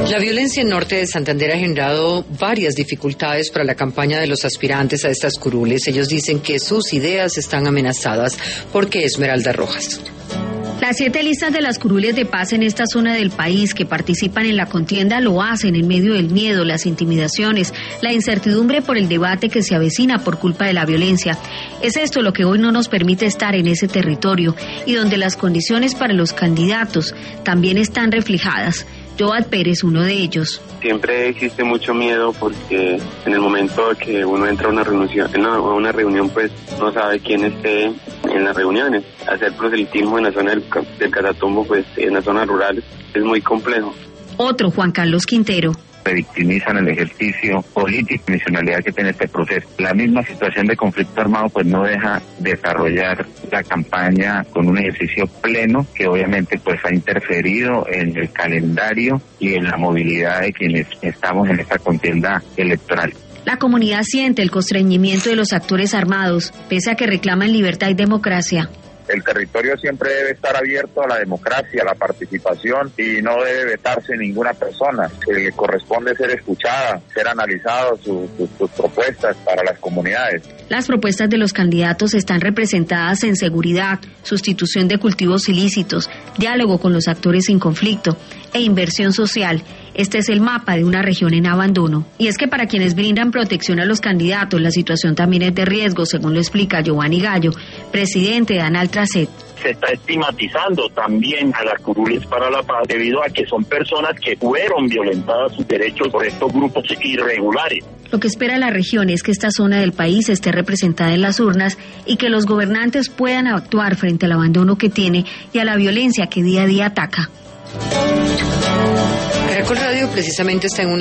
La violencia en norte de Santander ha generado varias dificultades para la campaña de los aspirantes a estas curules. Ellos dicen que sus ideas están amenazadas. ¿Por qué, Esmeralda Rojas? Las 7 listas de las curules de paz en esta zona del país que participan en la contienda lo hacen en medio del miedo, las intimidaciones, la incertidumbre por el debate que se avecina por culpa de la violencia. Es esto lo que hoy no nos permite estar en ese territorio y donde las condiciones para los candidatos también están reflejadas. Joad Pérez, uno de ellos. Siempre existe mucho miedo porque en el momento que uno entra a una reunión, pues no sabe quién esté en las reuniones. Hacer proselitismo en la zona del Catatumbo, pues en las zonas rurales, es muy complejo. Otro, Juan Carlos Quintero. Revictimizan el ejercicio político y nacionalidad que tiene este proceso. La misma situación de conflicto armado pues no deja desarrollar la campaña con un ejercicio pleno que obviamente pues ha interferido en el calendario y en la movilidad de quienes estamos en esta contienda electoral. La comunidad siente el constreñimiento de los actores armados, pese a que reclaman libertad y democracia. El territorio siempre debe estar abierto a la democracia, a la participación y no debe vetarse ninguna persona. Le corresponde ser escuchada, ser analizadas sus propuestas para las comunidades. Las propuestas de los candidatos están representadas en seguridad, sustitución de cultivos ilícitos, diálogo con los actores en conflicto e inversión social. Este es el mapa de una región en abandono. Y es que para quienes brindan protección a los candidatos, la situación también es de riesgo, según lo explica Giovanni Gallo, presidente de Analtracet. Se está estigmatizando también a las curules para la paz debido a que son personas que fueron violentadas sus derechos por estos grupos irregulares. Lo que espera la región es que esta zona del país esté representada en las urnas y que los gobernantes puedan actuar frente al abandono que tiene y a la violencia que día a día ataca. Caracol Radio precisamente está en una